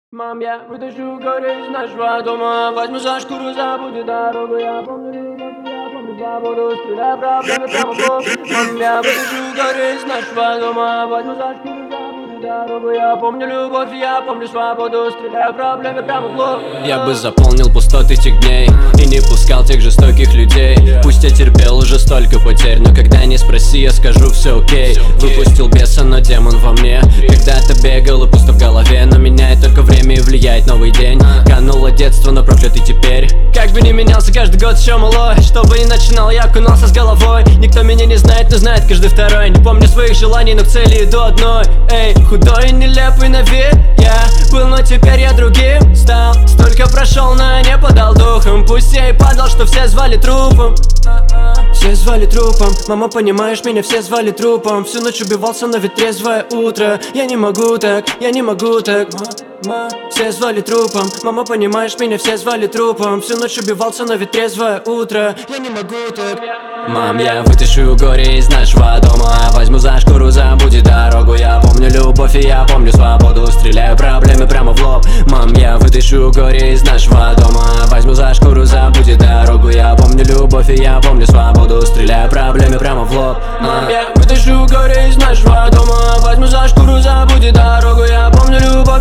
Мам, я вытащу горы из нашего дома, возьму за шкуру, забуду дорогу. Я помню любовь, я помню свободу, стреляю проблемы прямо в лоб. Мам, я вытащу горы из нашего дома, возьму за шкуру, забуду дорогу. Я помню любовь, я помню свободу, стреляю проблемы прямо в лоб. Я бы заполнил пустоты тех дней и не пускал тех жестоких людей. Пусть я терпел уже столько потерь, но когда не спроси, я скажу все окей. Выпустил беса, но демон во мне. Когда-то бегал и пусто в голове, но меняет только время и влияет новый день. Кануло детство, но проклятый теперь. Как бы ни менялся каждый год еще малой, что бы ни начинал, я окунался с головой. Никто меня не знает, но знает каждый второй. Не помню своих желаний, но к цели иду одной. Эй, худой и нелепый на вид я был, но теперь я другим стал. Столько прошел, но я не подал духом. Пусть я и падал, что все звали трупом. Все звали трупом, мама, понимаешь, меня все звали трупом. Всю ночь убивался, но ведь трезвое утро. Я не могу так, я не могу так. Все звали трупом, мама, понимаешь, меня все звали трупом. Всю ночь убивался, но ведь трезвое утро. Я не могу так. Мам, я вытащу горе из нашего дома, возьму за шкуру, забуди дорогу. Я помню любовь и я помню свободу, стреляю проблемы прямо в лоб. Мам, я вытащу горе из нашего дома, возьму за шкуру, забуди дорогу. Я помню любовь и я помню свободу, стреляю проблемы прямо в лоб. Мам, я вытащу горе из нашего дома, возьму за шкуру, забуди дорогу. Я помню любовь